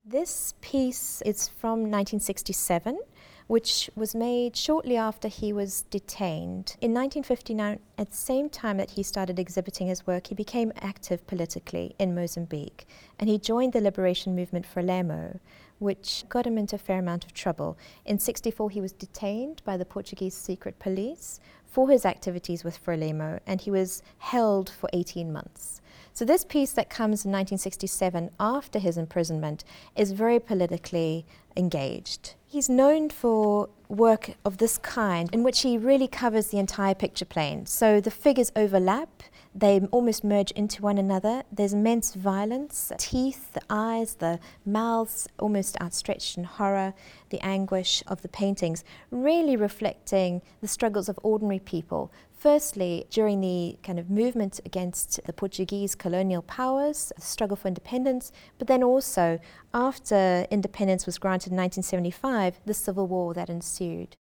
This piece is from 1967, which was made shortly after he was detained. In 1959, at the same time that he started exhibiting his work, he became active politically in Mozambique, and he joined the liberation movement Frelimo, which got him into a fair amount of trouble. In 1964, he was detained by the Portuguese secret police for his activities with Frelimo, and he was held for 18 months. So this piece that comes in 1967 after his imprisonment is very politically engaged. He's known for work of this kind in which he really covers the entire picture plane. So the figures overlap, they almost merge into one another. There's immense violence, teeth, the eyes, the mouths almost outstretched in horror, the anguish of the paintings, really reflecting the struggles of ordinary people. Firstly, during the kind of movement against the Portuguese colonial powers, the struggle for independence, but then also after independence was granted in 1975, the civil war that ensued.